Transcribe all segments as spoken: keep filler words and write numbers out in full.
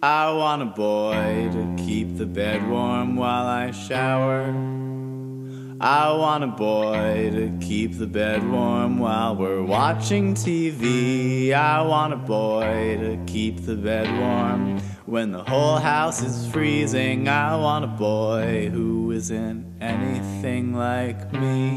I want a boy to keep the bed warm while I shower. I want a boy to keep the bed warm while we're watching T V. I want a boy to keep the bed warm when the whole house is freezing. I want a boy who isn't anything like me.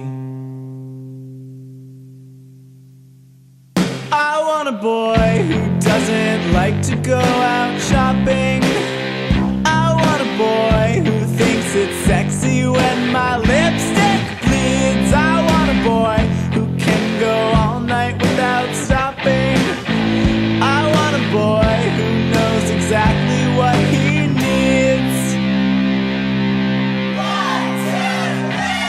I want a boy who doesn't like to go out shopping. I want a boy who thinks it's sexy when my lipstick bleeds. I want a boy who can go all night without stopping. I want a boy who knows exactly what he needs. One, two,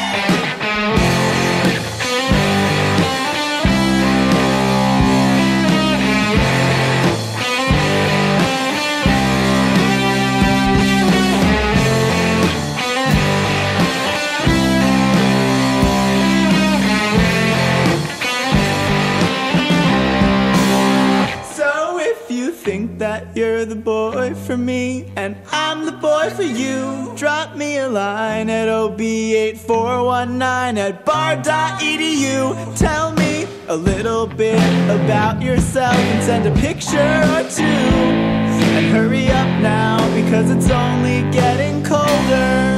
think that you're the boy for me and I'm the boy for you. Drop me a line at O B eight four one nine at bar dot E D U. Tell me a little bit about yourself and send a picture or two. And hurry up now because it's only getting colder.